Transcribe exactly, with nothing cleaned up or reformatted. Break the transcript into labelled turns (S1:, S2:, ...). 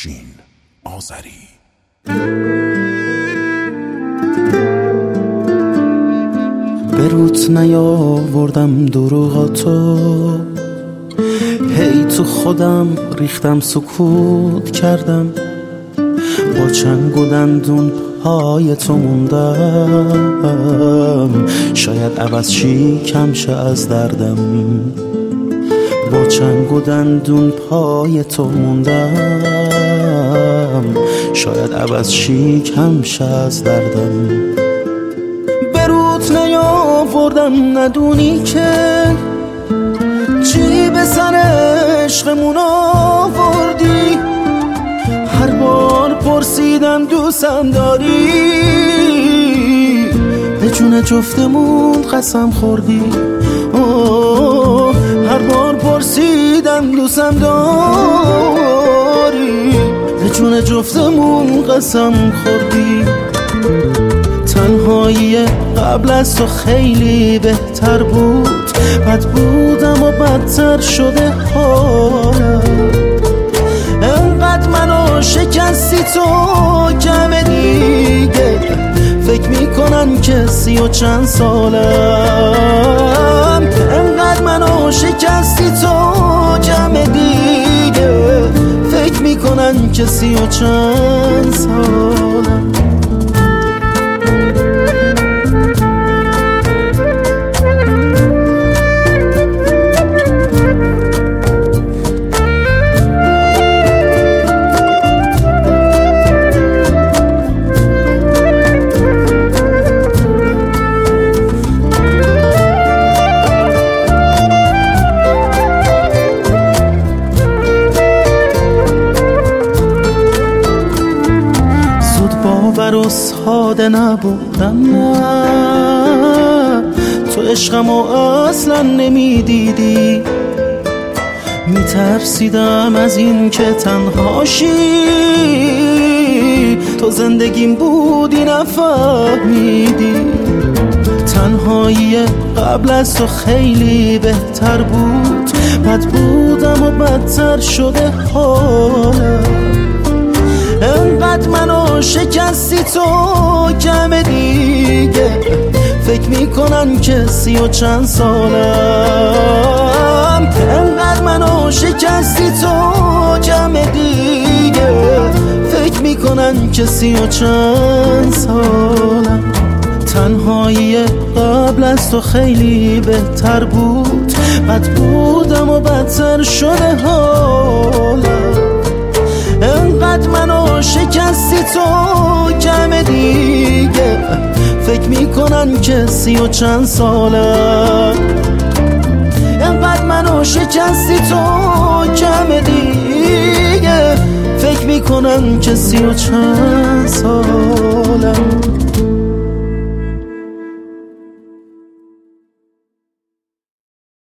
S1: افشین آذری.
S2: به روت نیاوردم دروغاتو، هی تو خودم ریختم سکوت کردم، با چنگ و دندون پای تو موندم، شاید عوض شی کم شه از دردم، با چنگ و دندون پای تو موندم، شاید عوض شی کم شه از دردم. به روت نیاوردم ندونی که چی به سر عشقمون آوردی، هر بار پرسیدم دوستم داری، به جون جفتمون قسم خوردی. اوه هر بار پرسیدم دوستم داری، به جون جفتمون قسم خوردی. تنهایی قبل از تو خیلی بهتر بود، بد بودم و بدتر شده حالم، انقدر منو شکستی تو کم دیگه، فکر میکنن که سی و چند سالم، انقدر منو شکستی تو کم دیگه، فکر میکنن که سی و چند سالم. باور و ساده نبودم، نه تو عشقمو اصلا نمیدیدی، میترسیدم از این که تنهاشی، تو زندگیم بودی نفهمیدی. تنهایی قبل از تو خیلی بهتر بود، بد بودم و بدتر شده حالم، انقدر منو شکستی تو کم دیگه، فکر میکنن که سی و چند سالم، انقدر منو شکستی تو کم دیگه، فکر میکنن که سی و چند سالم. تنهایی قبل از تو خیلی بهتر بود، بد بودم و بدتر شده حالم، انقدر منو شکستی تو کم دیگه، فکر میکنن که سی و چند سالم، انقدر منو شکستی تو کم دیگه، فکر میکنن که سی و چند سالم.